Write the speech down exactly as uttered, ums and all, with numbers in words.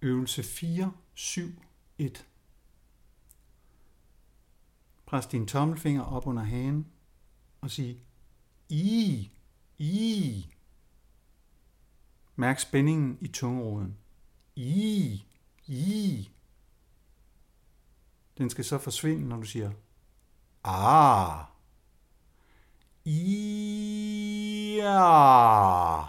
Øvelse fire syv et. Pres din tommelfinger op under hagen og sig i, i. Mærk spændingen i tungeroden. I, i. Den skal så forsvinde, når du siger ah. I, ja.